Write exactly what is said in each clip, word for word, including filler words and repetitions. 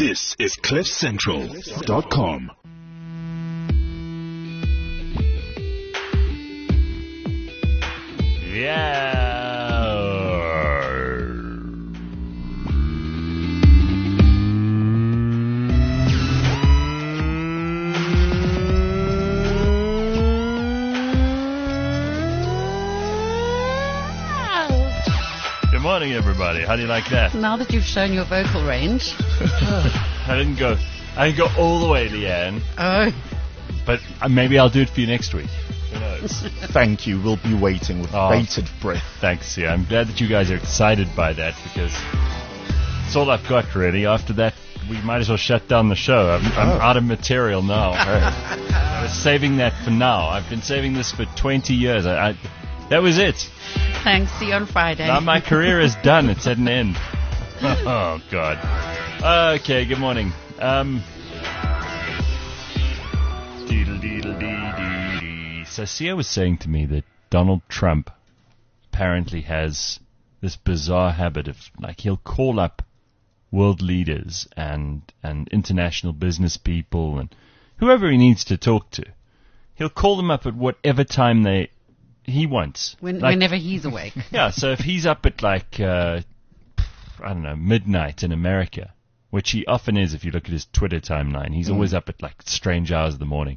This is cliff central dot com. Yeah. Good morning, everybody. How do you like that? Now that you've shown your vocal range. I didn't go. I didn't go all the way, Leanne. Oh. But uh, maybe I'll do it for you next week. Who knows? Thank you. We'll be waiting with Oh. bated breath. Thanks. Yeah, I'm glad that you guys are excited by that because it's all I've got really. After that, we might as well shut down the show. I'm, I'm Oh. out of material now. I was saving that for now. I've been saving this for twenty years. I, I, that was it. Thanks. See you on Friday. Now my career is done. It's at an end. Oh, God. Okay, good morning. Um, deedle-deedle-dee-dee-dee. So Sia was saying to me that Donald Trump apparently has this bizarre habit of, like, he'll call up world leaders and, and international business people and whoever he needs to talk to. He'll call them up at whatever time they he wants. when, Like, whenever he's awake. yeah, so if he's up at like, uh, I don't know, midnight in America, which he often is if you look at his Twitter timeline, he's Mm. always up at like strange hours of the morning,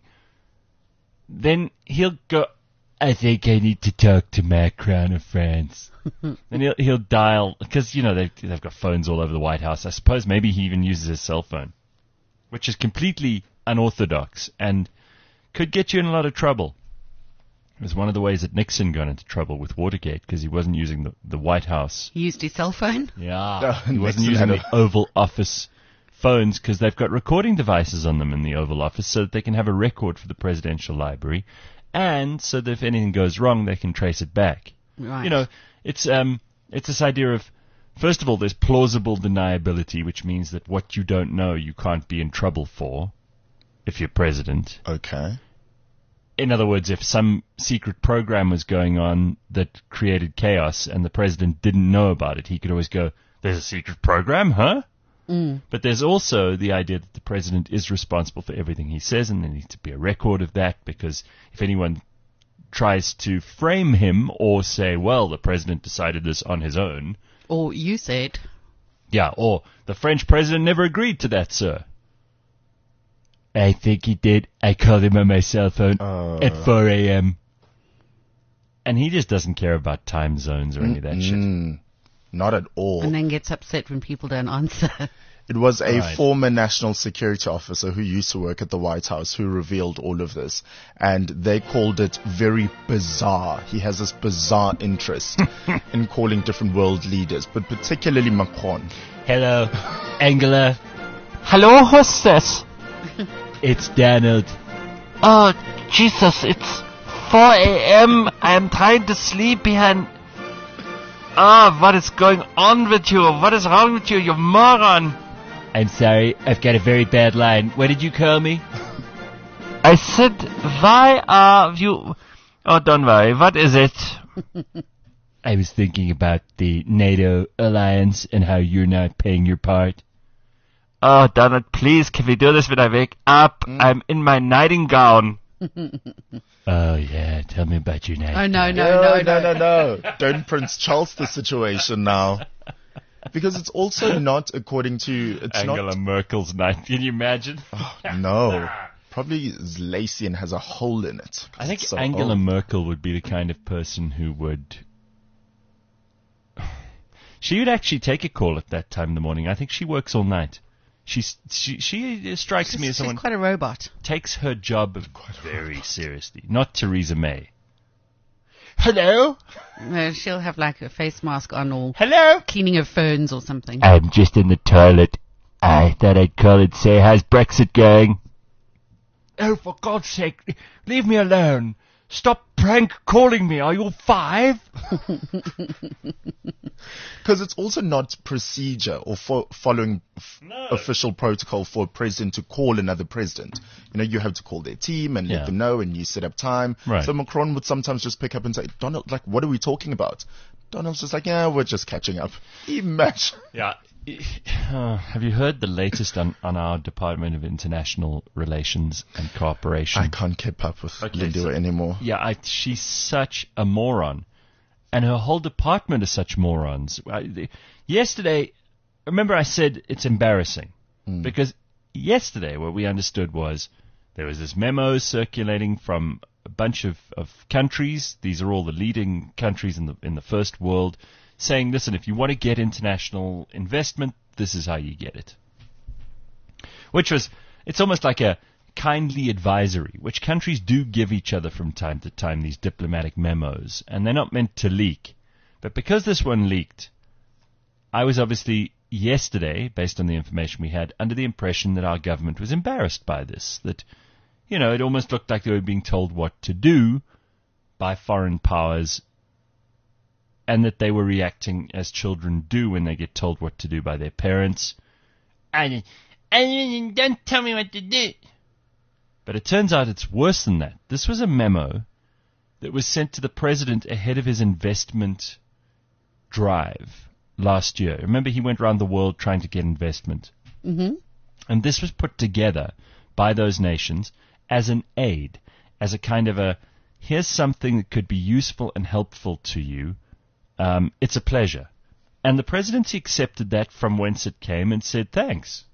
then he'll go, I think I need to talk to Macron of France. And he'll, he'll dial, because, you know, they've, they've got phones all over the White House. I suppose maybe he even uses his cell phone, which is completely unorthodox and could get you in a lot of trouble. It was one of the ways that Nixon got into trouble with Watergate because he wasn't using the, the White House. He used his cell phone. Yeah. Oh, He wasn't Nixon using had the Oval Office phones because they've got recording devices on them in the Oval Office so that they can have a record for the presidential library and so that if anything goes wrong, they can trace it back. Right. You know, it's um, it's this idea of, first of all, there's plausible deniability, which means that what you don't know, you can't be in trouble for if you're president. Okay. In other words, if some secret program was going on that created chaos and the president didn't know about it, he could always go, there's a secret program, huh? Mm. But there's also the idea that the president is responsible for everything he says, and there needs to be a record of that, because if anyone tries to frame him or say, well, the president decided this on his own, Or you said. yeah, or the French president never agreed to that, sir. I think he did. I called him on my cell phone Uh. at four a.m. And he just doesn't care about time zones or any of that shit. Mm, not at all. And then gets upset when people don't answer. It was a Right. former national security officer who used to work at the White House who revealed all of this. And they called it very bizarre. He has this bizarre interest in calling different world leaders, but particularly Macron. Hello, Angela. Hello, hostess. It's Donald. Oh, Jesus, it's four a.m. I am trying to sleep behind... Ah, what is going on with you? What is wrong with you, you moron? I'm sorry, I've got a very bad line. What did you call me? I said, why are you... Oh, don't worry, what is it? I was thinking about the NATO alliance and how you're not paying your part. Oh, Donald, please, can we do this when I wake up? I'm in my nighting gown. Oh, yeah, tell me about your night. Oh, no, no, no, no, no. no, no. Don't Prince Charles the situation now. Because it's also not according to... It's Angela not... Merkel's night. Can you imagine? No. Probably is lacy and has a hole in it. I think It's so Angela old. Merkel would be the kind of person who would... She would actually take a call at that time in the morning. I think she works all night. She's, she she strikes She's, me as she's someone quite a robot. takes her job very seriously. Not Theresa May. Hello? No, she'll have like a face mask on or Hello? cleaning her phones or something. I'm just in the toilet. I thought I'd call and say, how's Brexit going? Oh, for God's sake, leave me alone. Stop prank calling me. Are you five? Because it's also not procedure or fo- following f- No. official protocol for a president to call another president. You know, you have to call their team and Yeah. let them know, and you set up time. Right. So Macron would sometimes just pick up and say, Donald, like, what are we talking about? Donald's just like, yeah, we're just catching up. Imagine. Yeah. Uh, have you heard the latest on, on our Department of International Relations and Cooperation? I can't keep up with Okay, Lindiwe so- anymore. Yeah, I, she's such a moron. And her whole department are such morons. I, the, yesterday, remember I said it's embarrassing. Because yesterday what we understood was there was this memo circulating from a bunch of, of countries. These are all the leading countries in the in the first world, saying, listen, if you want to get international investment, this is how you get it. Which was, it's almost like a kindly advisory, which countries do give each other from time to time, these diplomatic memos, and they're not meant to leak. But because this one leaked, I was obviously, yesterday, based on the information we had, under the impression that our government was embarrassed by this, that, you know, it almost looked like they were being told what to do by foreign powers, and that they were reacting as children do when they get told what to do by their parents. And, and don't tell me what to do. But it turns out it's worse than that. This was a memo that was sent to the president ahead of his investment drive last year. Remember, he went around the world trying to get investment. Mm-hmm. And this was put together by those nations as an aid, as a kind of a, here's something that could be useful and helpful to you. Um, it's a pleasure. And the presidency accepted that from whence it came and said thanks.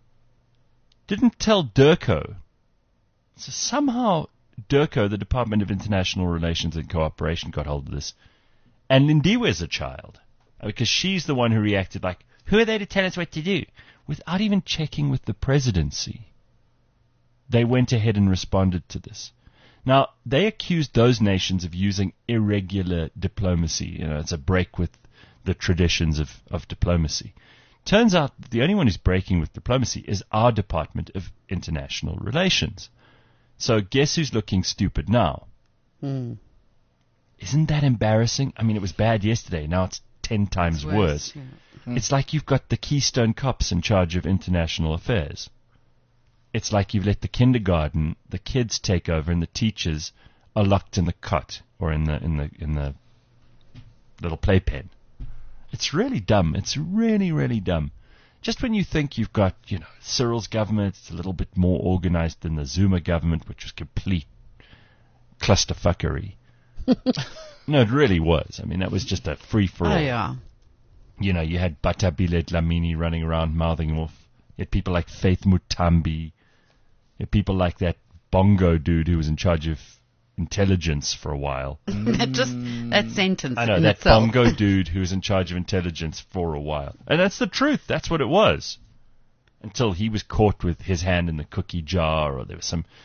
Didn't tell DIRCO. So somehow DIRCO, the Department of International Relations and Cooperation, got hold of this. And Lindiwe is a child. Because she's the one who reacted like, who are they to tell us what to do? Without even checking with the presidency. They went ahead and responded to this. Now, they accused those nations of using irregular diplomacy. You know, it's a break with the traditions of, of diplomacy. Turns out the only one who's breaking with diplomacy is our Department of International Relations. So guess who's looking stupid now? Mm. Isn't that embarrassing? I mean, it was bad yesterday. Now it's ten times It's worse. worse, yeah. It's like you've got the Keystone Cops in charge of international affairs. It's like you've let the kindergarten, the kids take over, and the teachers are locked in the cot or in the in the in the little playpen. It's really dumb. It's really, really dumb. Just when you think you've got, you know, Cyril's government, it's a little bit more organized than the Zuma government, which was complete clusterfuckery. No, it really was. I mean, that was just a free-for-all. Oh, yeah. You know, you had Batabile Dlamini running around mouthing off. You had people like Faith Mutambi. You had people like that Bongo dude who was in charge of intelligence for a while. that just that sentence. I know, in that itself. Bongo dude who was in charge of intelligence for a while. And that's the truth. That's what it was. Until he was caught with his hand in the cookie jar, or there was some...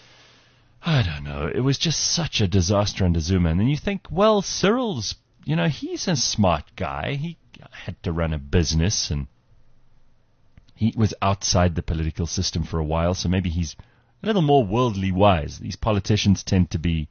I don't know. It was just such a disaster under Zuma. And then you think, well, Cyril's, you know, he's a smart guy. He had to run a business, and he was outside the political system for a while, so maybe he's a little more worldly wise. These politicians tend to be...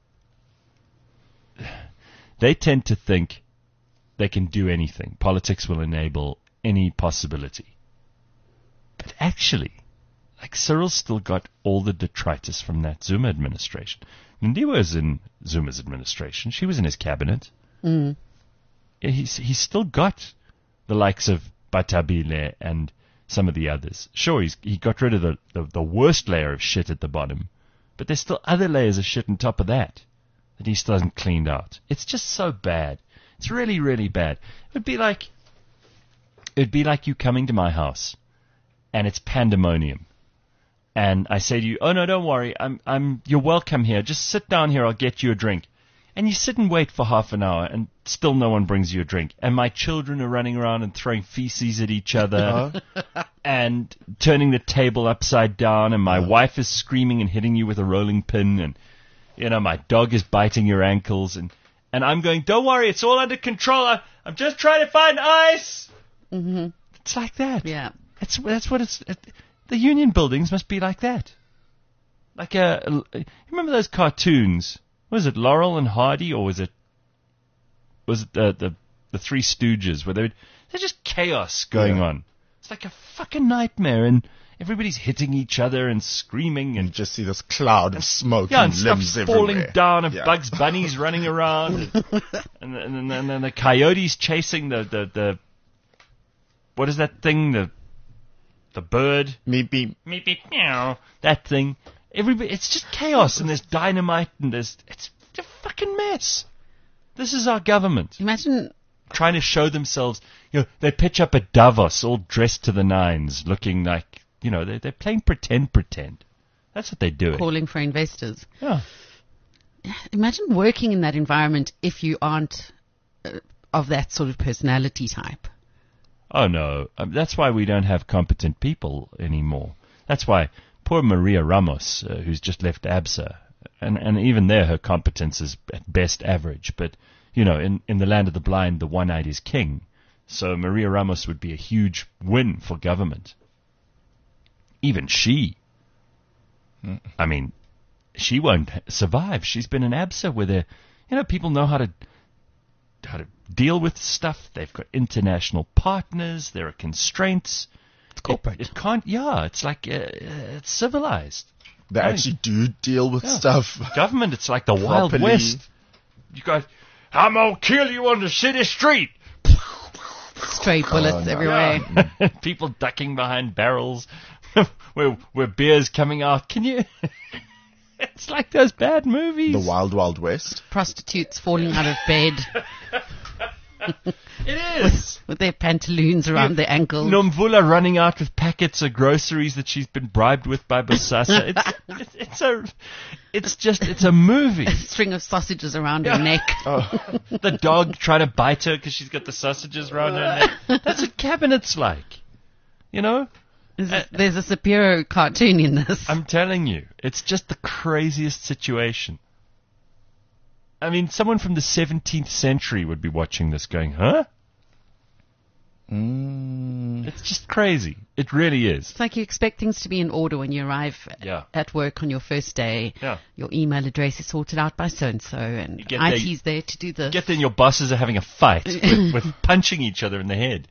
They tend to think they can do anything. Politics will enable any possibility. But actually, like, Cyril's still got all the detritus from that Zuma administration. Lindiwe was in Zuma's administration. She was in his cabinet. Mm. He's, he's still got the likes of Batabile and some of the others. Sure, he's, he got rid of the, the, the worst layer of shit at the bottom, but there's still other layers of shit on top of that that he still hasn't cleaned out. It's just so bad. It's really, really bad. It would be like, it would be like you coming to my house, and it's pandemonium. And I say to you, oh no, don't worry, I'm, I'm, you're welcome here. Just sit down here, I'll get you a drink. And you sit and wait for half an hour, and still no one brings you a drink. And my children are running around and throwing feces at each other, and turning the table upside down, and my wife is screaming and hitting you with a rolling pin, and, you know, my dog is biting your ankles, and, and I'm going, don't worry, it's all under control, I, I'm just trying to find ice! Mm-hmm. It's like that. Yeah. That's, that's what it's... It, the union buildings must be like that. Like a, a... You remember those cartoons? Was it Laurel and Hardy, or was it... Was it the the, the Three Stooges, where they're, they're just chaos going Yeah. on? It's like a fucking nightmare, and everybody's hitting each other and screaming, and... You just see this cloud of smoke Yeah, and and limbs stuff everywhere. falling down, and Yeah. Bugs Bunny's running around, and, and, and, then- and then the coyotes chasing the, the, the what is that thing? The the bird. Maybe Meep, beep, meow. That thing. Everybody, it's just chaos, and there's dynamite, and there's it's a fucking mess. This is our government Imagine trying to show themselves. You know, they pitch up at Davos, all dressed to the nines, looking like you know they're they're playing pretend, pretend. That's what they're doing. calling for investors. Yeah. Imagine working in that environment if you aren't uh, of that sort of personality type. Oh no, um, that's why we don't have competent people anymore. That's why poor Maria Ramos, uh, who's just left ABSA, and and even there her competence is at best average. But you know, in in the land of the blind, the one-eyed is king. So Maria Ramos would be a huge win for government. Even she, mm. I mean, she won't survive. She's been in ABSA where they, you know, people know how to how to deal with stuff. They've got international partners. There are constraints. It's corporate. It, it can't. Yeah, it's like uh, it's civilized. they Right. actually do deal with Yeah. stuff. Government, it's like the Wild Properly. West. You guys, I'm gonna kill you on the city street. Straight bullets no. everywhere. People ducking behind barrels, where where beer's coming out. Can you? It's like those bad movies. The Wild Wild West. Prostitutes falling out of bed It is. with their pantaloons around their ankles. Nomvula running out with packets of groceries that she's been bribed with by Bosasa. It's, it's, it's a, it's just, it's a movie. String of sausages around her neck. The dog trying to bite her because she's got the sausages around her neck. That's what Cabinet's like. You know? There's a, there's a Shapiro cartoon in this. I'm telling you, it's just the craziest situation. I mean, someone from the seventeenth century would be watching this going, huh? Mm. It's just crazy. It really is. It's like you expect things to be in order when you arrive Yeah. at work on your first day. Yeah. Your email address is sorted out by so-and-so, and You get there- I T's there to do the... Get there and your bosses are having a fight with, with punching each other in the head.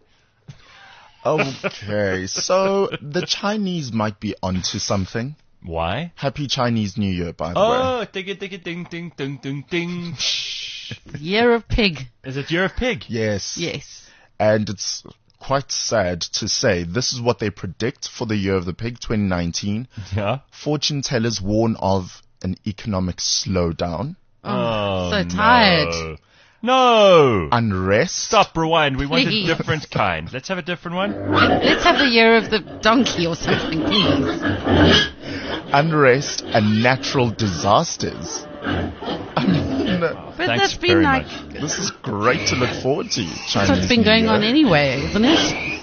Okay, so the Chinese might be onto something. Why? Happy Chinese New Year, by the way. Oh, ding ding ding ding ding ding ding. Year of Pig. Is it Year of Pig? Yes. Yes. And it's quite sad to say this is what they predict for the Year of the Pig twenty nineteen. Yeah. Fortune tellers warn of an economic slowdown, Oh, so tired. No. no. unrest, Stop, rewind. We want a Please. different kind. Let's have a different one. Let's have the Year of the Donkey or something, please. unrest, and natural disasters. I mean, But Thanks that's been very like... much. this is great to look forward to. That's Chinese what's been New going Year. on anyway, isn't it?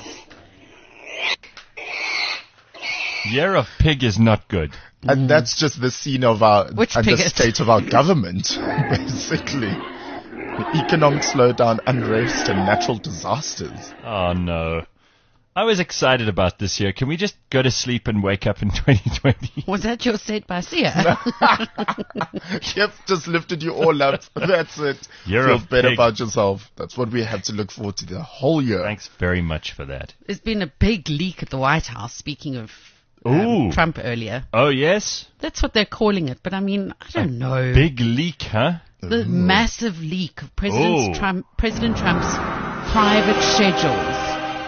Year of Pig is not good. And that's just the scene of our Which and the bigot? state of our government, basically. Economic slowdown, unrest, and natural disasters. Oh, no. I was excited about this year. Can we just go to sleep and wake up in twenty twenty? Was that your set by Sia? Yep, just lifted you all up. That's it. Year Feel of better Pig. about yourself. That's what we have to look forward to the whole year. Thanks very much for that. There's been a big leak at the White House, speaking of um, Ooh. Trump earlier. Oh, yes? That's what they're calling it, but I mean, I don't know. Big leak, huh? the massive leak of President, Ooh. Trump, President Trump's private schedules.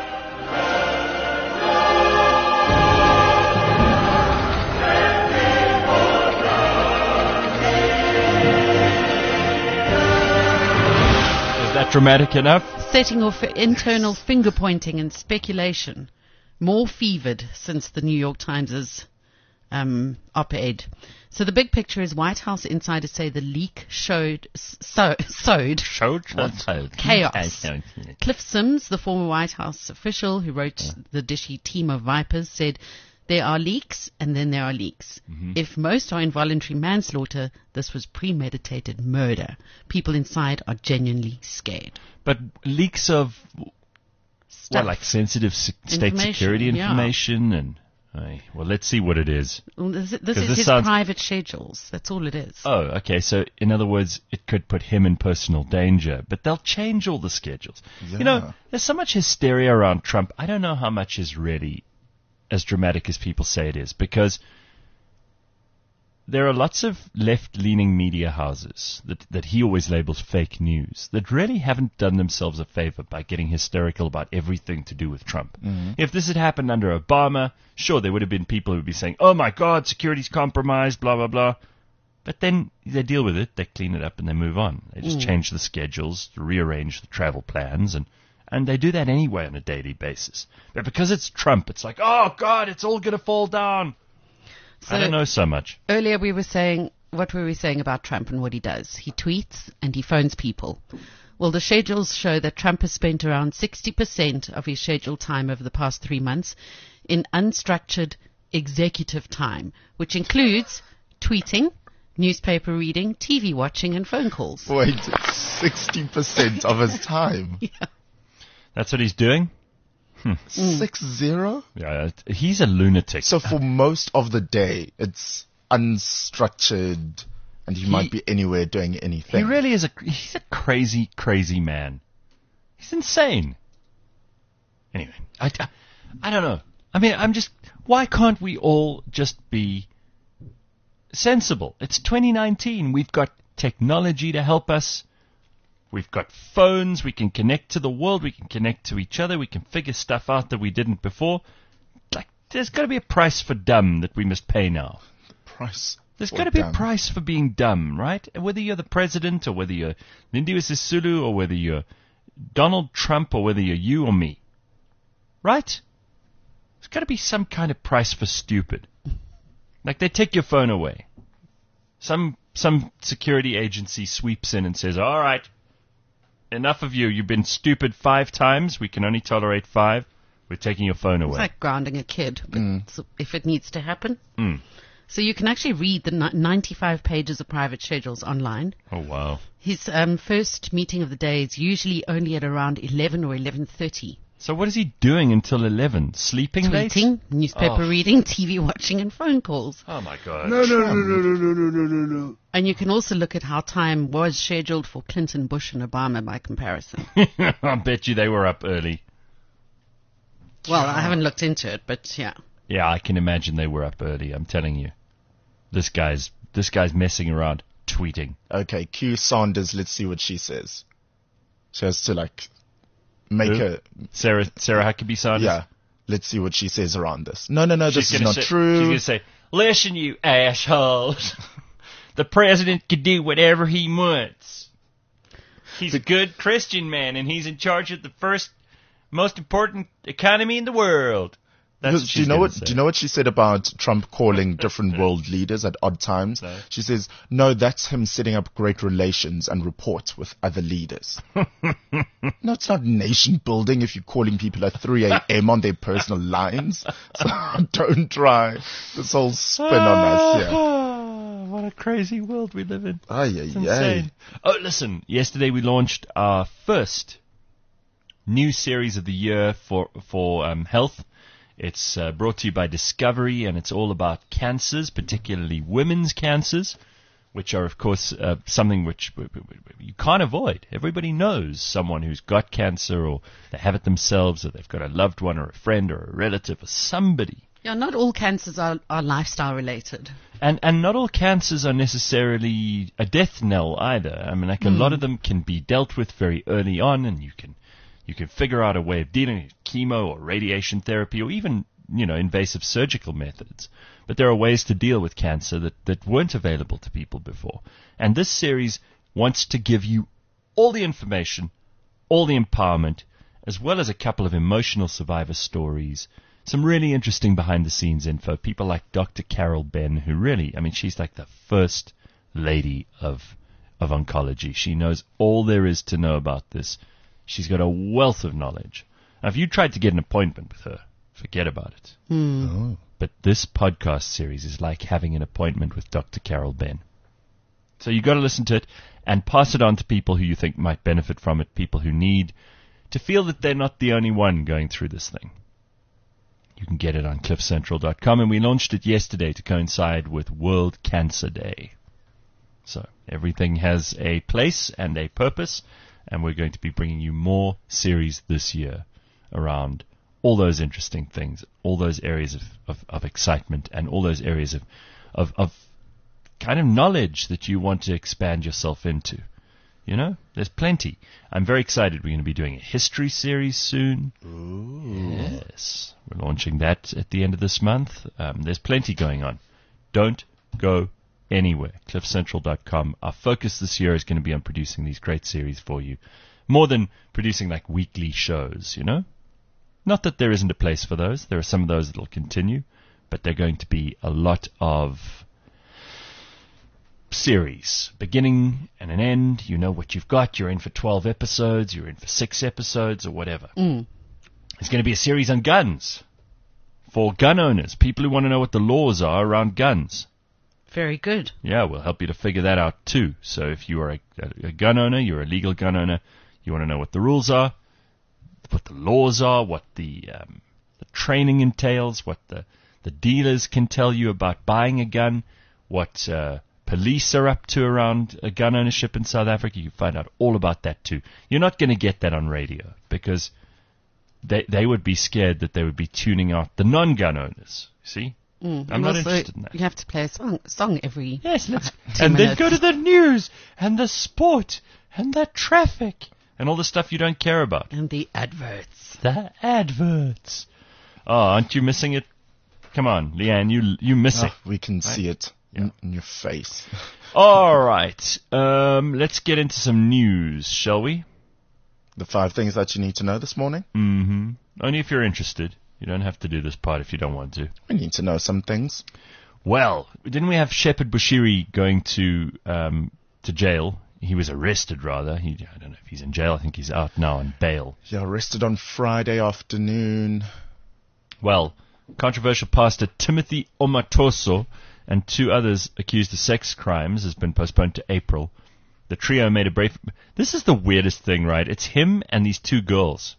Is that dramatic enough? Setting off internal finger pointing and speculation. More fevered since the New York Times' um, op-ed. So the big picture is White House insiders say the leak showed so, sowed chaos. Cliff Sims, the former White House official who wrote the dishy Team of Vipers, said there are leaks and then there are leaks. Mm-hmm. If most are involuntary manslaughter, this was premeditated murder. People inside are genuinely scared. But leaks of, Stuff. what, like sensitive se- state Information, security yeah. information? And aye, well, let's see what it is. Well, This, this 'Cause is this his sounds- private schedules. That's all it is. Oh, okay. So, in other words, it could put him in personal danger, but they'll change all the schedules. You know, Yeah. there's so much hysteria around Trump. I don't know how much is really as dramatic as people say it is, because there are lots of left-leaning media houses that, that he always labels fake news that really haven't done themselves a favor by getting hysterical about everything to do with Trump. Mm-hmm. If this had happened under Obama, sure, there would have been people who would be saying, oh my God, security's compromised, blah, blah, blah. But then they deal with it, they clean it up, and they move on. They just Mm. change the schedules, rearrange the travel plans, and, and they do that anyway on a daily basis. But because it's Trump, it's like, oh God, it's all going to fall down. So I don't know so much. earlier we were saying, what were we saying about Trump and what he does? He tweets and he phones people. Well, the schedules show that Trump has spent around sixty percent of his scheduled time over the past three months in unstructured executive time, which includes tweeting, newspaper reading, T V watching, and phone calls. Wait, sixty percent of his time. That's what he's doing? Six zero? Yeah, he's a lunatic. So for most of the day, it's unstructured, and he, He- might be anywhere doing anything. He really is a he's a crazy, crazy man. He's insane. Anyway, I, I, I don't know. I mean, I'm just, why can't we all just be sensible? It's twenty nineteen. We've got technology to help us. We've got phones. We can connect to the world. We can connect to each other. We can figure stuff out that we didn't before. Like, there's got to be a price for dumb that we must pay now. Price. There's for got to be dumb. a price for being dumb, right? Whether you're the president or whether you're Lindiwe Sisulu or whether you're Donald Trump or whether you're you or me. Right? There's got to be some kind of price for stupid. Like they take your phone away. Some some security agency sweeps in and says, all right, enough of you. You've been stupid five times. We can only tolerate five. We're taking your phone It's away. like grounding a kid, but so if it needs to happen. Mm. So you can actually read the ni- ninety-five pages of private schedules online. Oh, wow. His um, first meeting of the day is usually only at around eleven or eleven thirty. So what is he doing until eleven? Sleeping late? Tweeting, newspaper Oh. reading, T V watching, and phone calls. Oh, my God. No, no, no, no, no, no, no, no, no, no. And you can also look at how time was scheduled for Clinton, Bush, and Obama by comparison. I bet you they were up early. Well, I haven't looked into it, but yeah. Yeah, I can imagine they were up early. I'm telling you, this guy's this guy's messing around, tweeting. Okay, Q Sanders, let's see what she says. She has to, like, make Who? a... Sarah Sarah Huckabee Sanders. Yeah, let's see what she says around this. No, no, no, She's this is gonna not say, She's true. gonna say, "Listen, you assholes. The president can do whatever he wants. He's a good Christian man, and he's in charge of the first most important economy in the world." That's Because what do she's you know gonna what? say. Do you know what she said about Trump calling different world leaders at odd times? No. She says, "No, that's him setting up great relations and reports with other leaders." No, it's not nation building if you're calling people at three a.m. on their personal lines. So don't try this whole spin on us here. Ah, what a crazy world we live in. Ay, It's ay, ay. insane. Oh, listen. Yesterday we launched our first new series of the year for for um, health. It's uh, brought to you by Discovery, and it's all about cancers, particularly women's cancers, which are, of course, uh, something which w- w- w- you can't avoid. Everybody knows someone who's got cancer, or they have it themselves, or they've got a loved one, or a friend, or a relative, or somebody. Yeah, not all cancers are, are lifestyle related. And and not all cancers are necessarily a death knell either. I mean, like a lot of them can be dealt with very early on, and you can you can figure out a way of dealing with chemo or radiation therapy or even, you know, invasive surgical methods. But there are ways to deal with cancer that, that weren't available to people before. And this series wants to give you all the information, all the empowerment, as well as a couple of emotional survivor stories, some really interesting behind-the-scenes info. People like Doctor Carol Ben, who really, I mean, she's like the first lady of of oncology. She knows all there is to know about this. She's got a wealth of knowledge. Now, if you tried to get an appointment with her, forget about it. Oh. But this podcast series is like having an appointment with Doctor Carol Ben. So you've got to listen to it and pass it on to people who you think might benefit from it, people who need to feel that they're not the only one going through this thing. You can get it on cliff central dot com, and we launched it yesterday to coincide with World Cancer Day. So everything has a place and a purpose, and we're going to be bringing you more series this year around all those interesting things, all those areas of, of, of excitement, and all those areas of, of, of kind of knowledge that you want to expand yourself into. You know, there's plenty. I'm very excited. We're going to be doing a history series soon. Ooh. Yes. We're launching that at the end of this month. Um, there's plenty going on. Don't go anywhere. cliff central dot com. Our focus this year is going to be on producing these great series for you. More than producing like weekly shows, you know? Not that there isn't a place for those. There are some of those that will continue. But they're going to be a lot of series, beginning and an end. You know what you've got. You're in for twelve episodes. You're in for six episodes or whatever. Mm. It's going to be a series on guns for gun owners, people who want to know what the laws are around guns. Very good. Yeah, we'll help you to figure that out too. So if you are a, a, a gun owner, you're a legal gun owner, you want to know what the rules are, what the laws are, what the, um, the training entails, what the, the dealers can tell you about buying a gun, what uh, police are up to around uh, gun ownership in South Africa. You can find out all about that too. You're not going to get that on radio because they they would be scared that they would be tuning out the non-gun owners. See? Mm. I'm And not also, interested in that. You have to play a song, song every Yes, let's, ten and minutes. then go to the news and the sport and the traffic and all the stuff you don't care about. And the adverts. The adverts. Oh, aren't you missing it? Come on, Leanne, you you miss it. Oh, we can see it Yeah. in, in your face. All right, um, let's get into some news, shall we? The five things that you need to know this morning. Mm-hmm. Only if you're interested. You don't have to do this part if you don't want to. We need to know some things. Well, didn't we have Shepard Bushiri going to um, to jail? He was arrested, rather. He, I don't know if he's in jail. I think he's out now on bail. Yeah, arrested on Friday afternoon. Well, controversial pastor Timothy Omatoso and two others accused of sex crimes has been postponed to April. The trio made a brief... This is the weirdest thing, right? It's him and these two girls.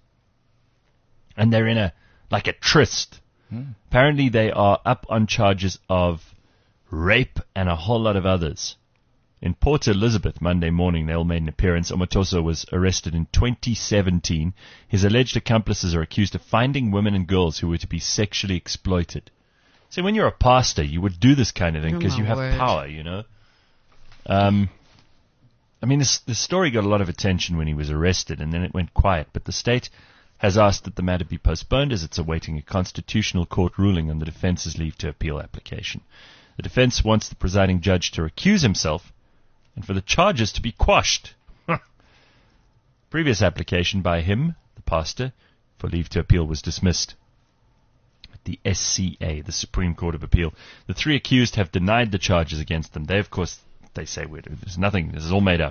And they're in a, like a tryst. Hmm. Apparently they are up on charges of rape and a whole lot of others. In Port Elizabeth, Monday morning, they all made an appearance. Omatoso was arrested in twenty seventeen. His alleged accomplices are accused of finding women and girls who were to be sexually exploited. See, when you're a pastor, you would do this kind of thing Oh, because my you have word. power, you know. Um, I mean, this, this story got a lot of attention when he was arrested, and then it went quiet. But the state has asked that the matter be postponed as it's awaiting a constitutional court ruling on the defense's leave to appeal application. The defense wants the presiding judge to recuse himself and for the charges to be quashed. Previous application by him, the pastor, for leave to appeal was dismissed. At the S C A, the Supreme Court of Appeal, the three accused have denied the charges against them. They, of course, they say, "We're- there's nothing, this is all made up.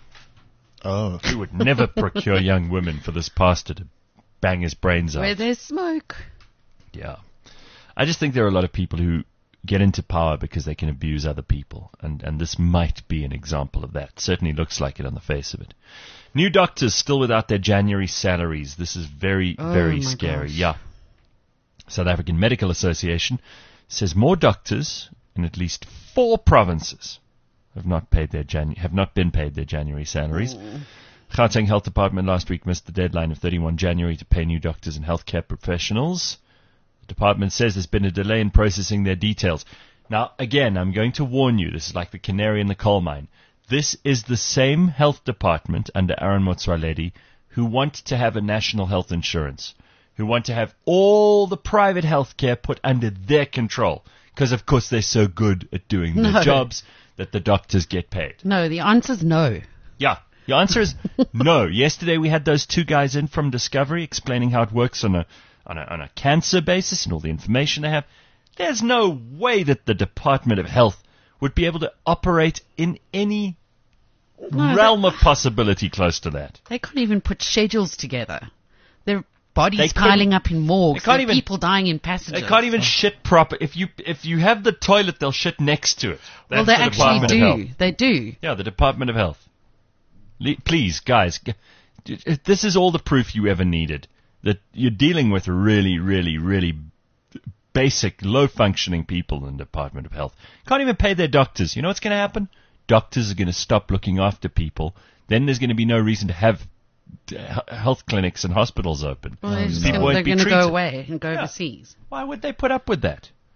Oh. We would never procure young women for this pastor to bang his brains out." Where there's smoke. Yeah. I just think there are a lot of people who get into power because they can abuse other people, and, and this might be an example of that. Certainly looks like it on the face of it. New doctors still without their January salaries. This is very, Oh, very my scary. gosh. Yeah. South African Medical Association says more doctors in at least four provinces have not paid their Janu- have not been paid their January salaries. Gauteng Health Department last week missed the deadline of thirty-first of January to pay new doctors and healthcare professionals. The department says there's been a delay in processing their details. Now, again, I'm going to warn you, this is like the canary in the coal mine. This is the same health department under Aaron Motsoaledi who want to have a national health insurance, who want to have all the private health care put under their control, because, of course, they're so good at doing their No. jobs that the doctors get paid. No, the answer's no. Yeah. The answer is no. Yesterday we had those two guys in from Discovery explaining how it works on a, on a on a cancer basis and all the information they have. There's no way that the Department of Health would be able to operate in any No, realm of possibility close to that. They can't even put schedules together. Their They bodies couldn't- piling up in morgues. They can't There are even- people dying in passages. They can't even shit proper. If you if you have the toilet, they'll shit next to it. Well, That's they the actually Department of Health. do. They do. Yeah, the Department of Health. Le- please, guys, g- d- this is all the proof you ever needed. That you're dealing with really, really, really basic, low-functioning people in the Department of Health. Can't even pay their doctors. You know what's going to happen? Doctors are going to stop looking after people. Then there's going to be no reason to have uh, he- health clinics and hospitals open. Well, they're just People gonna, won't they're be going to go treated. away and go Yeah. overseas. Why would they put up with that?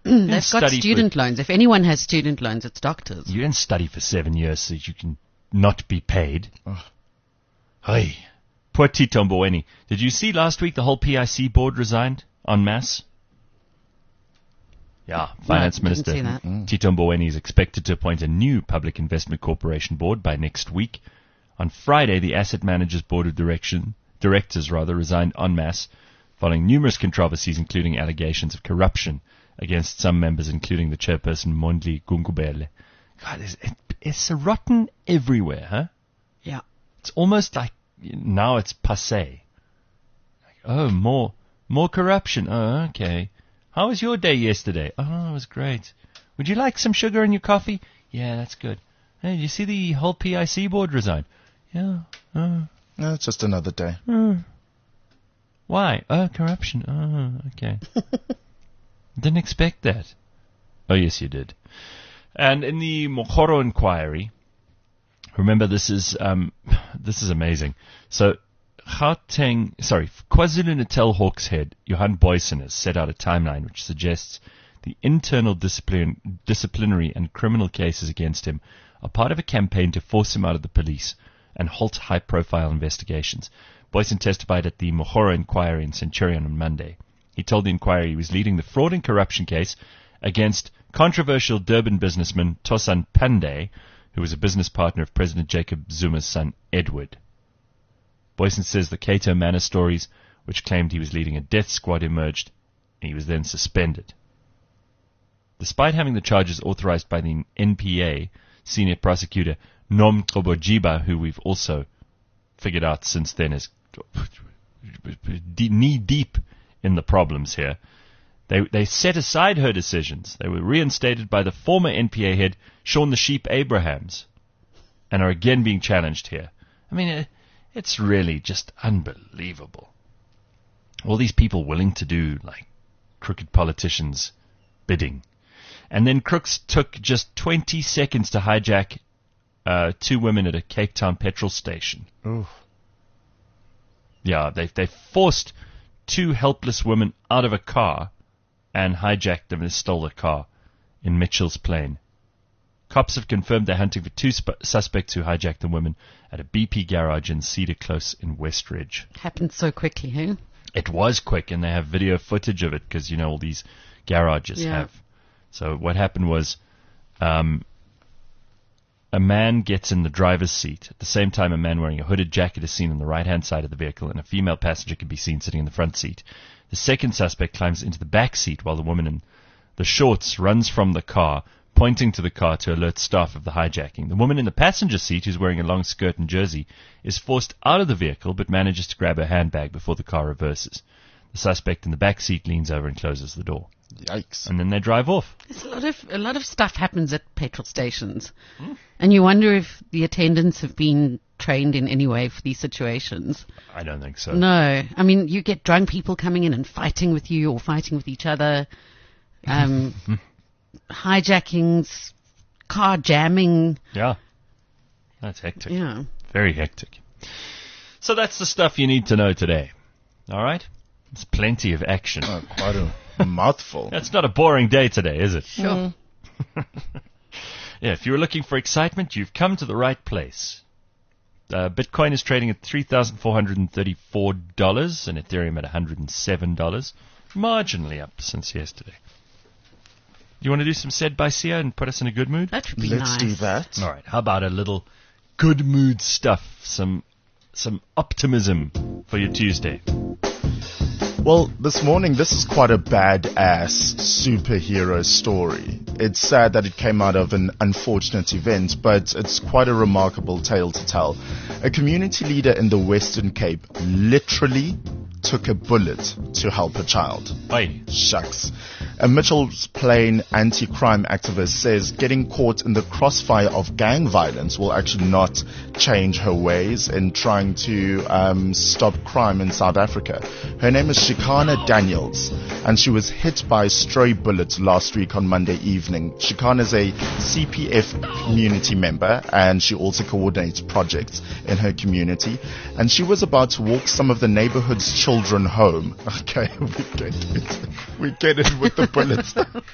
They've got study student loans. If anyone has student loans, it's doctors. You didn't study for seven years so that you can not be paid. Hey, poor Tito Mboweni. Did you see last week the whole P I C board resigned en masse? Yeah, Finance No, I didn't Minister see that. Mm. Tito Mboweni is expected to appoint a new Public Investment Corporation board by next week. On Friday, the Asset Managers Board of Direction, Directors rather, resigned en masse following numerous controversies, including allegations of corruption against some members, including the chairperson Mondli Gungubele. God, it's, it, it's rotten everywhere, huh? Yeah. It's almost like now it's passé. Like, oh, more more corruption. Oh, okay. How was your day yesterday? Oh, it was great. Would you like some sugar in your coffee? Yeah, that's good. Hey, did you see the whole P I C board resign? Yeah. Oh. No, it's just another day. Oh. Why? Oh, corruption. Oh, okay. Didn't expect that. Oh, yes, you did. And in the Mokoro inquiry, remember this is um, this is amazing. So, Gauteng, sorry, KwaZulu-Natal Hawks head Johan Boysen has set out a timeline which suggests the internal discipline, disciplinary and criminal cases against him are part of a campaign to force him out of the police and halt high-profile investigations. Boysen testified at the Mokoro inquiry in Centurion on Monday. He told the inquiry he was leading the fraud and corruption case against controversial Durban businessman Tosan Pandey, who was a business partner of President Jacob Zuma's son Edward. Boysen says the Cato Manor stories, which claimed he was leading a death squad, emerged, and he was then suspended. Despite having the charges authorized by the N P A, senior prosecutor Nom Qobojiba, who we've also figured out since then is knee-deep in the problems here, They they set aside her decisions. They were reinstated by the former N P A head, Sean the Sheep Abrahams, and are again being challenged here. I mean, it, it's really just unbelievable. All these people willing to do, like, crooked politicians' bidding. And then crooks took just twenty seconds to hijack uh, two women at a Cape Town petrol station. Oof. Yeah, they they forced two helpless women out of a car and hijacked them and stole the car in Mitchell's Plain. Cops have confirmed they're hunting for two sp- suspects who hijacked the women at a B P garage in Cedar Close in Westridge. Happened so quickly, huh? It was quick, and they have video footage of it because, you know, all these garages Yeah. have. So what happened was um, a man gets in the driver's seat. At the same time, a man wearing a hooded jacket is seen on the right-hand side of the vehicle, and a female passenger can be seen sitting in the front seat. The second suspect climbs into the back seat while the woman in the shorts runs from the car, pointing to the car to alert staff of the hijacking. The woman in the passenger seat, who's wearing a long skirt and jersey, is forced out of the vehicle but manages to grab her handbag before the car reverses. The suspect in the back seat leans over and closes the door. Yikes. And then they drive off. There's a lot of a lot of stuff happens at petrol stations, and you wonder if the attendants have been trained in any way for these situations. I don't think so. No, I mean you get drunk people coming in and fighting with you or fighting with each other, um, hijackings, car jamming. Yeah. That's hectic. Yeah, Very hectic. So that's the stuff you need to know today. All right? There's plenty of action. Oh, quite a mouthful. That's not a boring day today, is it? sure. Yeah, if you're looking for excitement, you've come to the right place. Uh, Bitcoin is trading at three thousand four hundred thirty-four dollars and Ethereum at one hundred seven dollars. Marginally up since yesterday. You want to do some said by Sia and put us in a good mood? That would be Let's nice. do that. All right, how about a little good mood stuff, some some optimism for your Tuesday. Well, this morning, this is quite a badass superhero story. It's sad that it came out of an unfortunate event, but it's quite a remarkable tale to tell. A community leader in the Western Cape literally took a bullet to help a child. Oi. Shucks. A Mitchell's Plain anti-crime activist says getting caught in the crossfire of gang violence will actually not change her ways in trying to um, stop crime in South Africa. Her name is Shikana Daniels, and she was hit by a stray bullet last week on Monday evening. Shikana is a C P F community member, and she also coordinates projects in her community. And she was about to walk some of the neighborhood's children home. Okay, we get it. We get it with the bullets.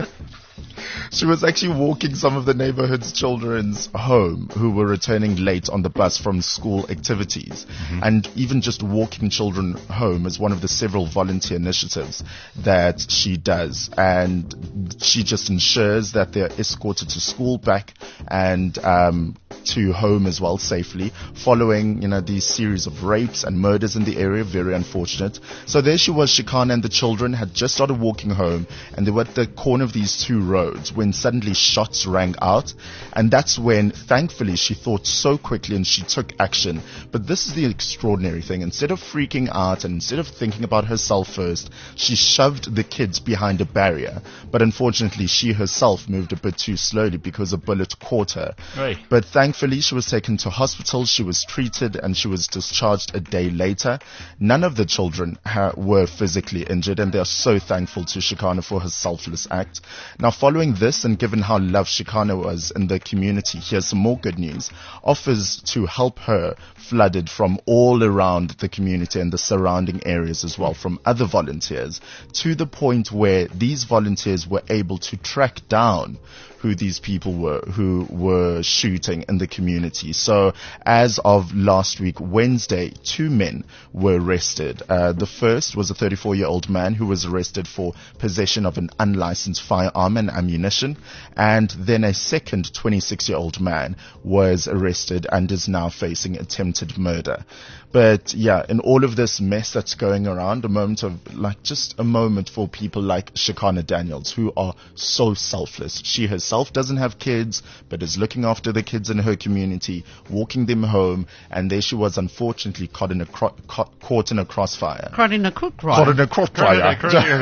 She was actually walking some of the neighborhood's children's home who were returning late on the bus from school activities. Mm-hmm. And even just walking children home is one of the several volunteer initiatives that she does. And she just ensures that they're escorted to school, back, and um, to home as well safely, following, you know, these series of rapes and murders in the area. Very unfortunate. So there she was, Shikana and the children had just started walking home, and they were at the corner of these two roads when suddenly shots rang out. And that's when, thankfully, she thought so quickly and she took action. But this is the extraordinary thing. Instead of freaking out and instead of thinking about herself first, she shoved the kids behind a barrier. But unfortunately, she herself moved a bit too slowly because a bullet caught her. Right. But thankfully, she was taken to hospital, she was treated, and she was discharged a day later. None of the children ha- were physically injured, and they are so thankful to Shikana for her selfless act. Now, following this, and given how loved Shikana was in the community, here's some more good news. Offers to help her flooded from all around the community and the surrounding areas as well, from other volunteers, to the point where these volunteers were able to track down who these people were who were shooting in the community. So as of last week, Wednesday, two men were arrested. Uh, the first was a thirty-four-year-old man who was arrested for possession of an unlicensed firearm and ammunition. And then a second twenty-six-year-old man was arrested and is now facing attempted murder. But yeah, in all of this mess that's going around, a moment of like just a moment for people like Shikana Daniels, who are so selfless. She herself doesn't have kids, but is looking after the kids in her community, walking them home, and there she was, unfortunately caught in a cro- caught, caught in a crossfire. Caught in a crossfire. Caught in a crossfire.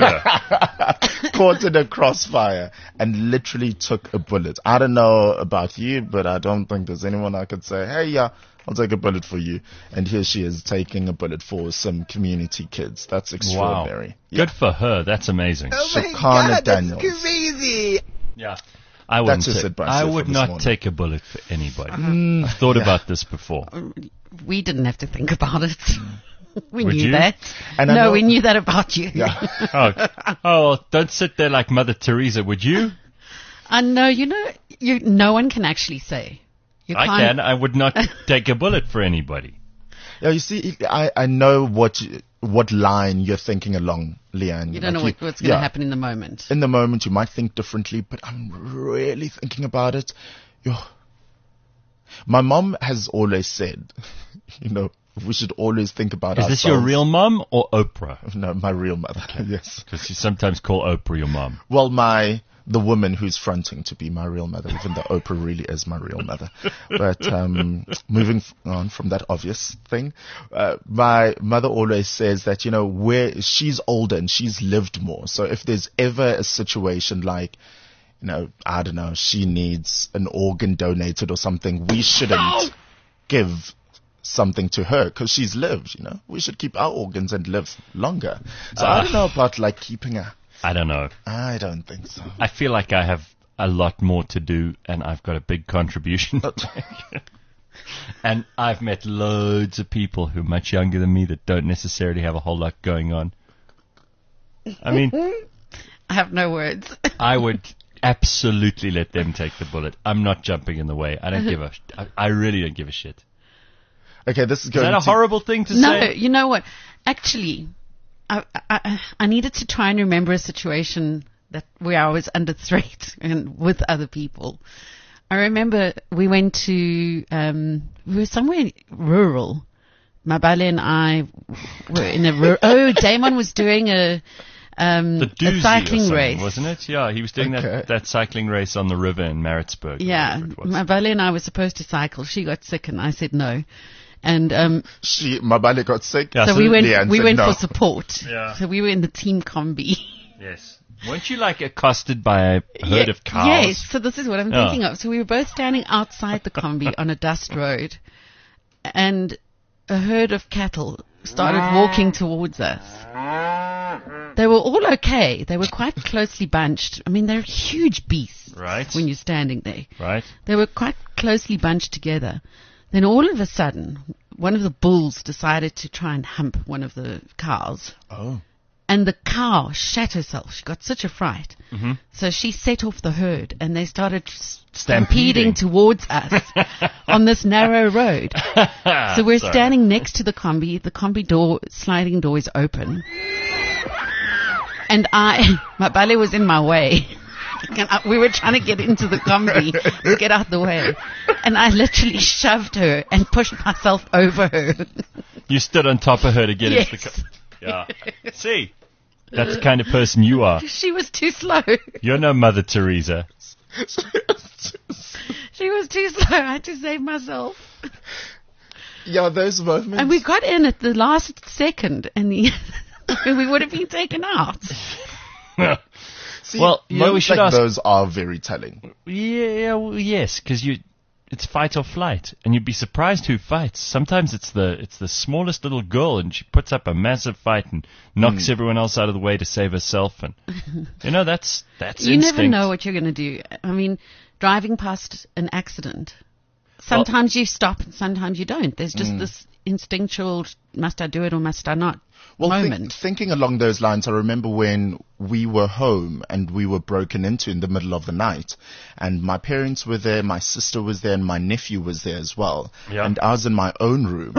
Caught in a crossfire and literally took a bullet. I don't know about you, but I don't think there's anyone I could say, hey, yeah, I'll take a bullet for you. And here she is taking a bullet for some community kids. That's extraordinary. Wow. Yeah. Good for her. That's amazing. Oh my Shikana God, Daniels. that's crazy. Yeah. I wouldn't just ta- it by I itself would for this not morning. take a bullet for anybody. Uh-huh. I've thought about this before. We didn't have to think about it. We Would knew you? that. And I no, know- we knew that about you. Yeah. Oh, oh, well, don't sit there like Mother Teresa, would you? I know, you know, you, no one can actually say. You I can't- can. I would not take a bullet for anybody. Yeah, you see, I, I know what you, what line you're thinking along, Leanne. You don't know Like what, what's going to yeah. happen in the moment. In the moment, you might think differently, but I'm really thinking about it. Yo. My mom has always said, you know, we should always think about Is ourselves. this your real mum or Oprah? No, my real mother. Yes. Because you sometimes call Oprah your mum. Well, my the woman who's fronting to be my real mother, even though Oprah really is my real mother. But um, moving f- on from that obvious thing, uh, my mother always says that, you know, where she's older and she's lived more. So if there's ever a situation like, you know, I don't know, she needs an organ donated or something, we shouldn't give something to her because she's lived, you know. We should keep our organs and live longer. So I don't know about like keeping a... I don't know. I don't think so. I feel like I have a lot more to do and I've got a big contribution to make. And I've met loads of people who are much younger than me that don't necessarily have a whole lot going on. I mean, I have no words. I would absolutely let them take the bullet. I'm not jumping in the way. I don't give a... I, I really don't give a shit. Okay, this is Is going that a to... horrible thing to No, say? you know what? Actually, I, I, I needed to try and remember a situation that where I was under threat and with other people. I remember we went to, um, we were somewhere rural. Mabale and I were in a rural, oh, Damon was doing a, um, The a doozy or cycling something, race. wasn't it? Yeah, he was doing Okay. that, that cycling race on the river in Maritzburg. or Yeah, whatever it was. Mabale and I were supposed to cycle. She got sick and I said no. And, um, She, Mabale got sick. Yeah, so so we went, Leanne we said went no. for support. Yeah. So we were in the team combi. Yes. Weren't you like accosted by a herd Ye- of cows? Yes, so this is what I'm Yeah. thinking of. So we were both standing outside the combi on a dust road, and a herd of cattle started walking towards us. They were all okay. They were quite closely bunched. I mean, they're huge beasts Right. when you're standing there. Right? They were quite closely bunched together. Then all of a sudden, one of the bulls decided to try and hump one of the cows. Oh. And the cow shat herself. She got such a fright. Mm-hmm. So she set off the herd, and they started s- stampeding towards us on this narrow road. So we're Sorry. standing next to the combi. The combi door, sliding door is open. And I, my belly was in my way. And I, we were trying to get into the combi to get out the way. And I literally shoved her and pushed myself over her. You stood on top of her to get Yes. into the... Co- yeah. See? That's the kind of person you are. She was too slow. You're no Mother Teresa. She was too slow. I had to save myself. Yeah, those moments. And we got in at the last second, and the we would have been taken out. See, Well, you know, we moments should like ask- those are very telling. Yeah, well, yes, because you, it's fight or flight, and you'd be surprised who fights. Sometimes it's the it's the smallest little girl, and she puts up a massive fight and knocks everyone else out of the way to save herself. And you know, that's that's You instinct. never know what you're going to do. I mean, driving past an accident, sometimes you stop and sometimes you don't. There's just this instinctual, must I do it or must I not Well, think- moment. thinking along those lines, I remember when we were home and we were broken into in the middle of the night, and my parents were there, my sister was there, and my nephew was there as well. Yeah. And I was in my own room.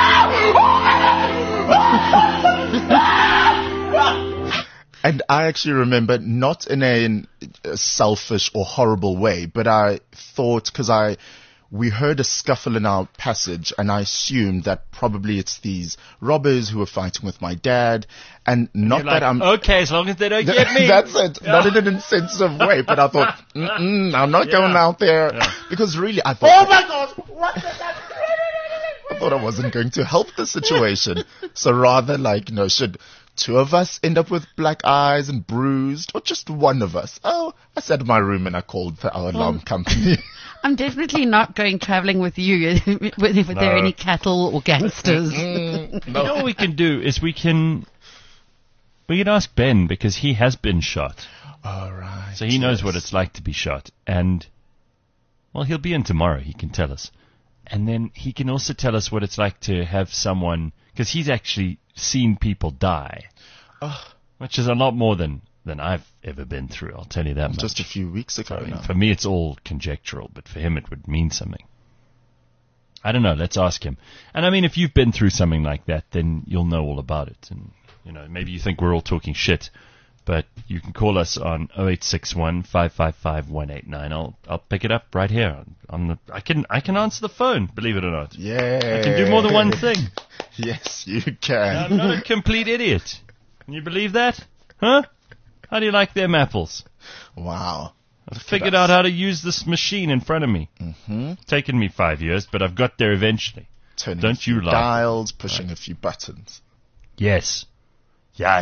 And I actually remember, not in a, a selfish or horrible way, but I thought, because I, we heard a scuffle in our passage, and I assumed that probably it's these robbers who were fighting with my dad, and not You're like, that I'm... okay, as long as they don't get me. That's it. Not in an insensitive way, but I thought, Mm-mm, I'm not going out there. Because really, I thought... Oh my God! What did that... I thought I wasn't going to help the situation. So rather like, you know, should two of us end up with black eyes and bruised, or just one of us? Oh, I sat in my room and I called the, our alarm company. I'm definitely not going traveling with you if there are any cattle or gangsters. You know what we can do is we can we can ask Ben, because he has been shot, All right. so he knows yes. what it's like to be shot. And well, he'll be in tomorrow. He can tell us, and then he can also tell us what it's like to have someone, because he's actually seen people die, which is a lot more than than I've ever been through. I'll tell you that much. Just a few weeks ago I mean, now. for me, it's all conjectural, but for him, it would mean something. I don't know. Let's ask him. And I mean, if you've been through something like that, then you'll know all about it. And, you know, maybe you think we're all talking shit, but you can call us on oh eight six one, five five five, one eight nine. I'll, I'll pick it up right here. On the, I can, I can answer the phone, believe it or not. Yeah. I can do more than one thing. Yes, you can. I'm not a complete idiot. Can you believe that? Huh? How do you like them apples? Wow. I've figured out how to use this machine in front of me. Mm-hmm. Taken me five years, but I've got there eventually. Turning Don't a few you like- dials, pushing a few buttons. Yes. Yes.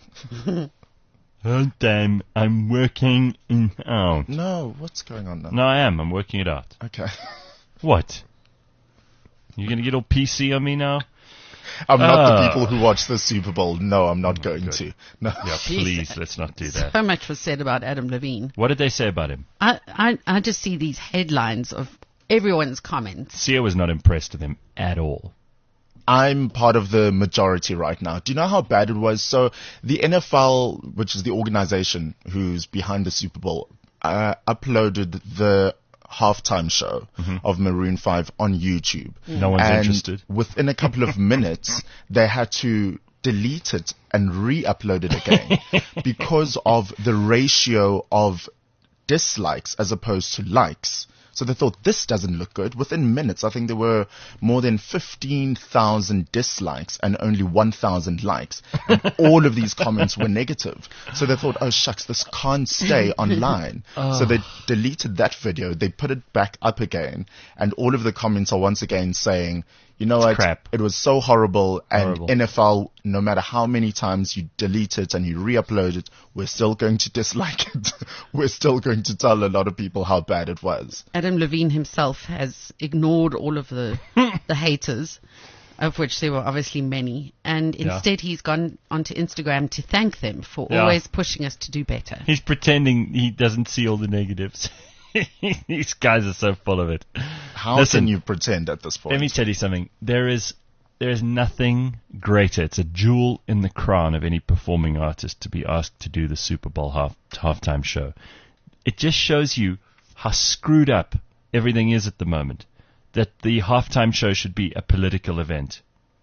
Oh, damn. I'm working it out. No, what's going on now? No, I am. I'm working it out. Okay. What? You going to get all P C on me now? I'm not Ah. the people who watch the Super Bowl. No, I'm not going to. No. Yeah, please, let's not do that. So much was said about Adam Levine. What did they say about him? I, I, I just see these headlines of everyone's comments. Sia was not impressed with him at all. I'm part of the majority right now. Do you know how bad it was? So the N F L, which is the organization who's behind the Super Bowl, uh, uploaded the halftime show of Maroon five on YouTube. No one's and interested. Within a couple of minutes, they had to delete it and re-upload it again because of the ratio of dislikes as opposed to likes. So they thought, this doesn't look good. Within minutes, I think there were more than fifteen thousand dislikes and only one thousand likes. And all of these comments were negative. So they thought, oh shucks, this can't stay online. So they deleted that video. They put it back up again. And all of the comments are once again saying, you know what? crap. It was so horrible. And Horrible. N F L, no matter how many times you delete it and you re-upload it, we're still going to dislike it. We're still going to tell a lot of people how bad it was. Adam Levine himself has ignored all of the the haters, of which there were obviously many, and instead he's gone onto Instagram to thank them for Yeah. always pushing us to do better. He's pretending he doesn't see all the negatives. These guys are so full of it. How Listen, can you pretend at this point? Let me tell you something. There is there is nothing greater. It's a jewel in the crown of any performing artist to be asked to do the Super Bowl half halftime show. It just shows you how screwed up everything is at the moment. That the halftime show should be a political event.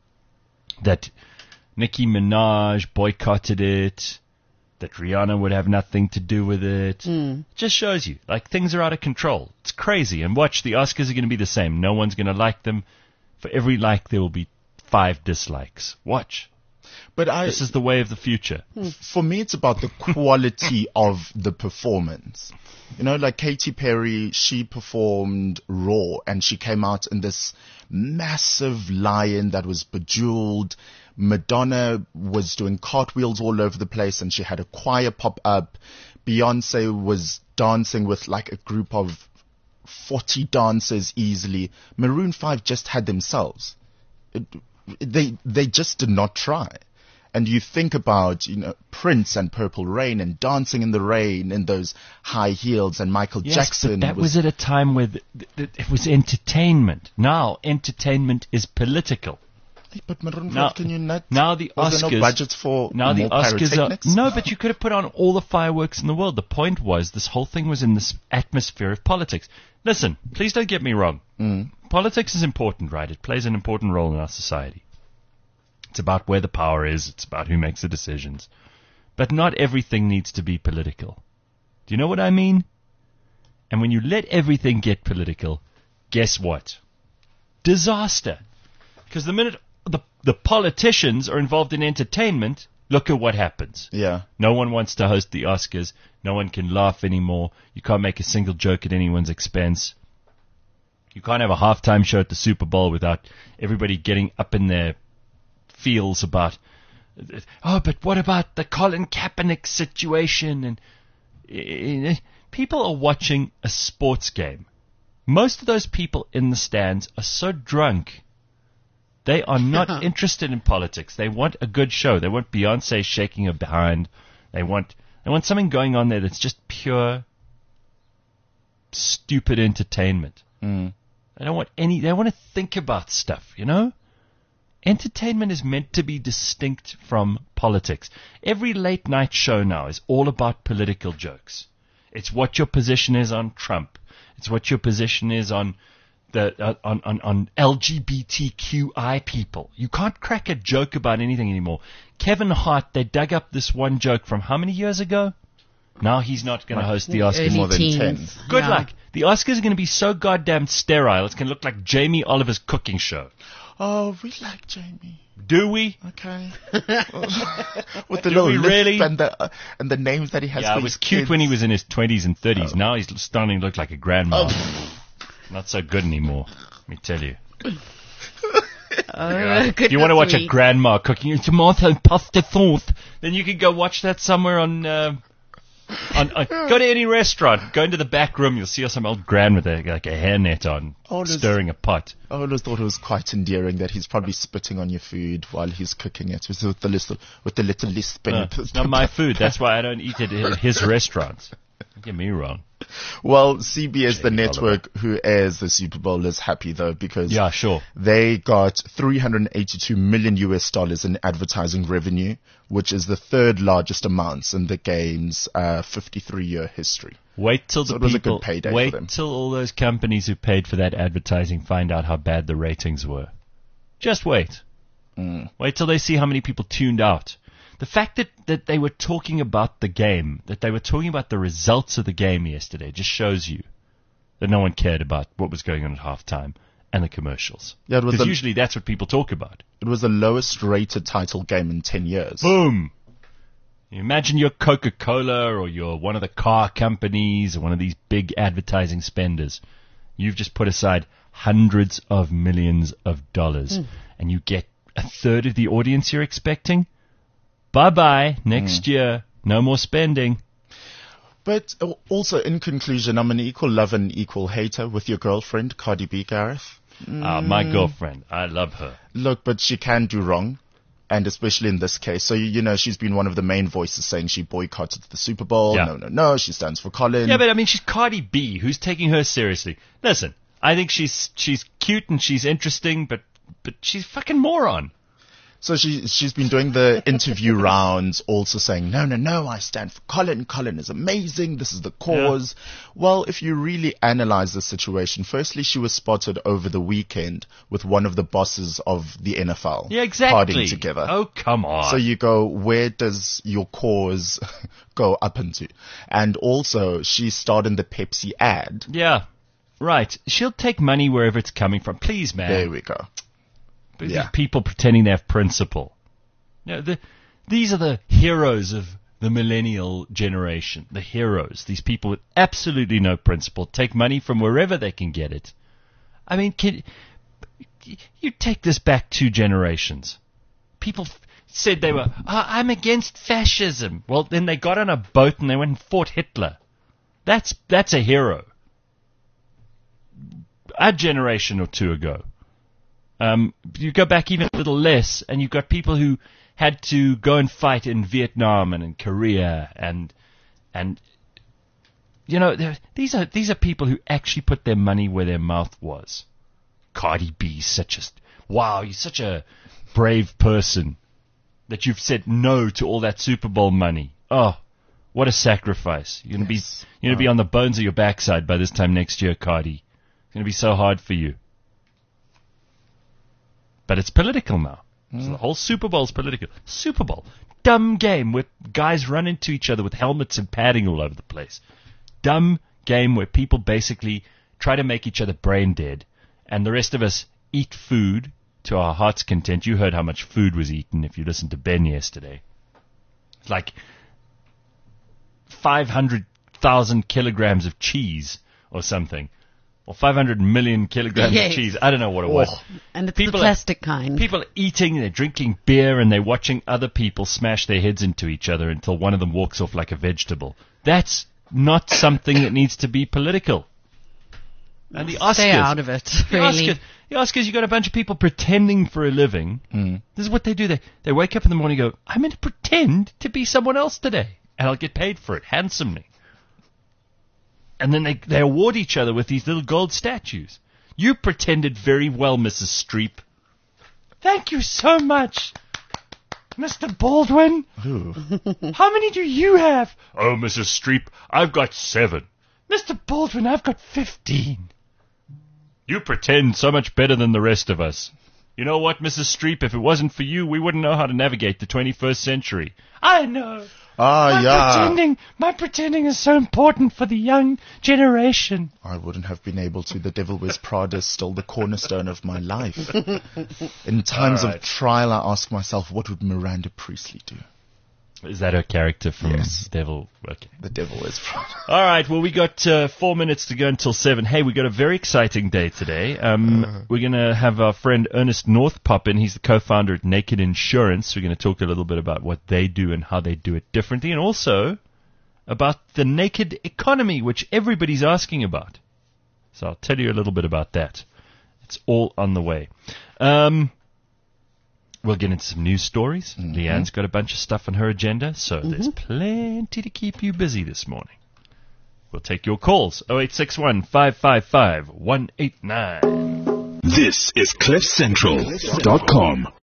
That Nicki Minaj boycotted it. That Rihanna would have nothing to do with it. Mm. Just shows you, like, things are out of control. It's crazy. And watch, the Oscars are going to be the same. No one's going to like them. For every like, there will be five dislikes. Watch. But I, This is the way of the future. for me, it's about the quality of the performance. You know, like Katy Perry, she performed Raw, and she came out in this massive lion that was bejeweled. Madonna was doing cartwheels all over the place, and she had a choir pop up. Beyonce was dancing with like a group of forty dancers easily. Maroon five just had themselves. It, they they just did not try. And you think about, you know, Prince and Purple Rain and Dancing in the Rain in those high heels, and Michael Yes, Jackson. but that was, was at a time where th- th- it was entertainment. Now, entertainment is political. But Maroon five, Now- can you not? now the was there no Oscars- budgets for Now the more Oscars are... pyrotechnics? No, but you could have put on all the fireworks in the world. The point was, this whole thing was in this atmosphere of politics. Listen, please don't get me wrong. Mm. Politics is important, right? It plays an important role in our society. It's about where the power is. It's about who makes the decisions. But not everything needs to be political. Do you know what I mean? And when you let everything get political, guess what? Disaster. Because the minute the, the politicians are involved in entertainment, look at what happens. Yeah. No one wants to host the Oscars. No one can laugh anymore. You can't make a single joke at anyone's expense. You can't have a halftime show at the Super Bowl without everybody getting up in their feels about, oh, but what about the Colin Kaepernick situation? And uh, people are watching a sports game. Most of those people in the stands are so drunk. They are not interested in politics. They want a good show. They want Beyonce shaking her behind. They want they want something going on there that's just pure, stupid entertainment. Mm. They don't want any. They want to think about stuff, you know. Entertainment is meant to be distinct from politics. Every late night show now is all about political jokes. It's what your position is on Trump. It's what your position is on the uh, on, on on L G B T Q I people. You can't crack a joke about anything anymore. Kevin Hart, they dug up this one joke from how many years ago? Now he's not going to host the Oscars. Early more than teens. ten. Good Yeah. luck. The Oscars are going to be so goddamn sterile. It's going to look like Jamie Oliver's cooking show. Oh, we like Jamie. Do we? Okay. With the Do little we lisp really? and the uh, and the names that he has. Yeah, for it was his cute kids. when he was in his twenties and thirties. Oh. Now he's starting to look like a grandma. Oh. Not so good anymore, let me tell you. Oh, If you want to watch a goodness me. grandma cooking tomato and pasta sauce, then you can go watch that somewhere on... Uh, on, on go to any restaurant. Go into the back room. You'll see some old grand with a, like a hairnet on, Oh, there's- stirring a pot. I always thought it was quite endearing that he's probably spitting on your food while he's cooking it with the little with the little lisp. No, and- it's not my food. That's why I don't eat it at his restaurants. Don't get me wrong. Well, C B S, the Jamie network who airs the Super Bowl, is happy though because Yeah, sure. they got three hundred eighty-two million U S dollars in advertising revenue, which is the third largest amounts in the game's uh, fifty-three year history. Wait till So the it was a good people. payday for wait them. till all those companies who paid for that advertising find out how bad the ratings were. Just wait. Mm. Wait till they see how many people tuned out. The fact that, that they were talking about the game, that they were talking about the results of the game yesterday, just shows you that no one cared about what was going on at halftime and the commercials. Yeah, it was Because the- usually that's what people talk about. It was the lowest rated title game in ten years. Boom! You imagine you're Coca-Cola or you're one of the car companies or one of these big advertising spenders. You've just put aside hundreds of millions of dollars and you get a third of the audience you're expecting? Bye-bye. Next year. No more spending. But uh, also, in conclusion, I'm an equal lover and equal hater with your girlfriend, Cardi B, Gareth. Ah, my girlfriend. I love her. Look, but she can do wrong. and especially in this case. So, you, you know, she's been one of the main voices saying she boycotted the Super Bowl. Yeah. No, no, no. She stands for Colin. Yeah, but I mean, she's Cardi B. Who's taking her seriously? Listen, I think she's she's cute and she's interesting, but but she's a fucking moron. So she, she's been doing the interview rounds, also saying, no, no, no, I stand for Colin. Colin is amazing. This is the cause. Yeah. Well, if you really analyze the situation, firstly, she was spotted over the weekend with one of the bosses of the N F L. Yeah, exactly. Partying together. Oh, come on. So you go, where does your cause go up into? And also, she starred in the Pepsi ad. Yeah, right. She'll take money wherever it's coming from. Please, man. There we go. But Yeah. these people pretending they have principle. You know, the, these are the heroes of the millennial generation. The heroes. These people with absolutely no principle take money from wherever they can get it. I mean, can, you take this back two generations. People f- said they were, oh, I'm against fascism. Well, then they got on a boat and they went and fought Hitler. That's that's a hero. A generation or two ago. Um, you go back even a little less, and you've got people who had to go and fight in Vietnam and in Korea, and and you know these are these are people who actually put their money where their mouth was. Cardi B, such a wow, you're such a brave person that you've said no to all that Super Bowl money. Oh, what a sacrifice! You're gonna Yes. be you're gonna be on the bones of your backside by this time next year, Cardi. It's gonna be so hard for you. But it's political now. Mm. So the whole Super Bowl is political. Super Bowl. Dumb game where guys run into each other with helmets and padding all over the place. Dumb game where people basically try to make each other brain dead. And the rest of us eat food to our heart's content. You heard how much food was eaten if you listened to Ben yesterday. It's like five hundred thousand kilograms of cheese or something. Or five hundred million kilograms Yes. of cheese. I don't know what it was. And it's People the are- plastic kind. People are eating, they're drinking beer, and they're watching other people smash their heads into each other until one of them walks off like a vegetable. That's not something that needs to be political. And the Oscars... Stay out of it, The really. Oscars, the Oscars, you got a bunch of people pretending for a living. Mm. This is what they do. They, they wake up in the morning and go, I'm going to pretend to be someone else today, and I'll get paid for it handsomely. And then they, they award each other with these little gold statues. You pretended very well, Missus Streep. Thank you so much, Mister Baldwin. Ooh. How many do you have? Oh, Missus Streep, I've got seven. Mister Baldwin, I've got fifteen. You pretend so much better than the rest of us. You know what, Missus Streep? If it wasn't for you, we wouldn't know how to navigate the twenty-first century. I know. Ah, my yeah. pretending, my pretending is so important for the young generation. I wouldn't have been able to. The Devil Wears Prada is still the cornerstone of my life. In times All right. of trial, I ask myself, what would Miranda Priestley do? Is that her character from Yes. Devil? Okay. The Devil Wears Prada. All right. Well, we got uh, four minutes to go until seven. Hey, we got a very exciting day today. Um, Uh-huh. We're going to have our friend Ernest North pop in. He's the co-founder at Naked Insurance. We're going to talk a little bit about what they do and how they do it differently, and also about the naked economy, which everybody's asking about. So I'll tell you a little bit about that. It's all on the way. Um, we'll get into some news stories. Mm-hmm. Leanne's got a bunch of stuff on her agenda, so there's plenty to keep you busy this morning. We'll take your calls. oh eight six one, five five five, one eight nine. This is cliff central dot com.